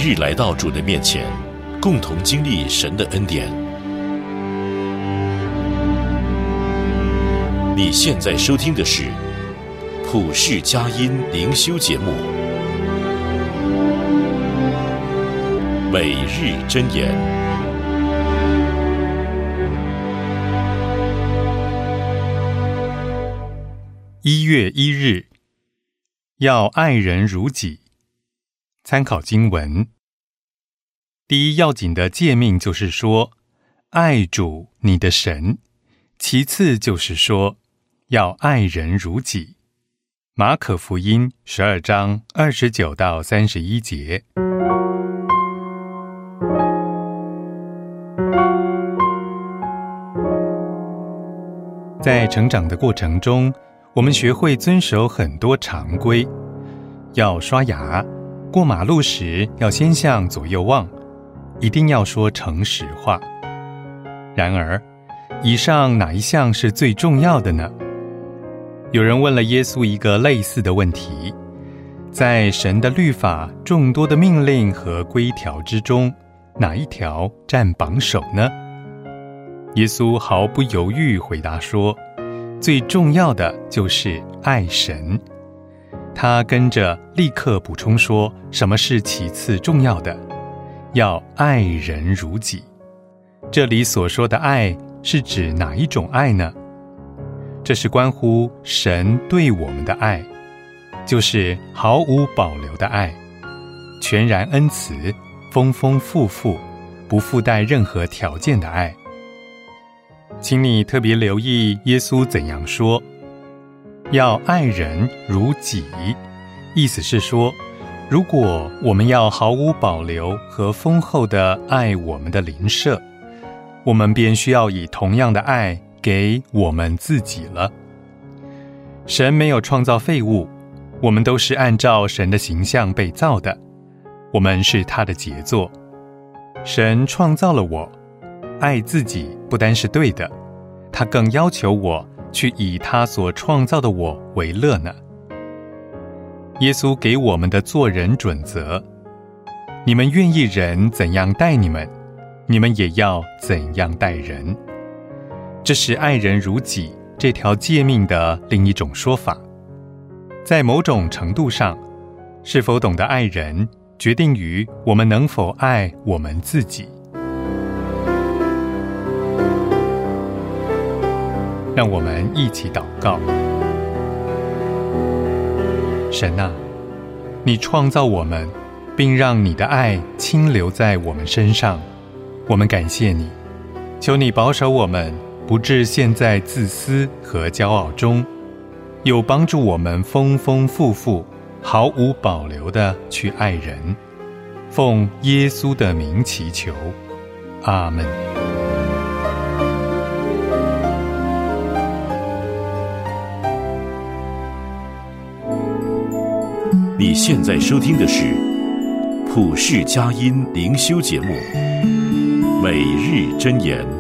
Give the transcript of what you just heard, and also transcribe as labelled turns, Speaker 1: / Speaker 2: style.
Speaker 1: 日来到主的面前，共同经历神的恩典。你现在收听的是普世佳音灵修节目，每日箴言。
Speaker 2: 1月1日，要爱人如己。参考经文，第一要紧的诫命就是说，爱主你的神；其次就是说，要爱人如己。马可福音12章29到31节。在成长的过程中，我们学会遵守很多常规，要刷牙，过马路时要先向左右望，一定要说诚实话。然而，以上哪一项是最重要的呢？有人问了耶稣一个类似的问题，在神的律法众多的命令和规条之中，哪一条占榜首呢？耶稣毫不犹豫回答说，最重要的就是爱神。他跟着立刻补充说，什么是其次重要的？要爱人如己。这里所说的爱是指哪一种爱呢？这是关乎神对我们的爱，就是毫无保留的爱，全然恩慈，丰丰富富，不附带任何条件的爱。请你特别留意耶稣怎样说，要爱人如己，意思是说，如果我们要毫无保留和丰厚地爱我们的邻舍，我们便需要以同样的爱给我们自己了。神没有创造废物，我们都是按照神的形象被造的，我们是他的杰作。神创造了我，爱自己不单是对的，他更要求我去以他所创造的我为乐呢。耶稣给我们的做人准则，你们愿意人怎样待你们，你们也要怎样待人。这是爱人如己这条诫命的另一种说法。在某种程度上，是否懂得爱人，决定于我们能否爱我们自己。让我们一起祷告。神啊，你创造我们，并让你的爱倾流在我们身上，我们感谢你。求你保守我们不致陷在自私和骄傲中，又帮助我们丰丰富富，毫无保留地去爱人。奉耶稣的名祈求，阿们。
Speaker 1: 你现在收听的是普世佳音灵修节目，每日箴言。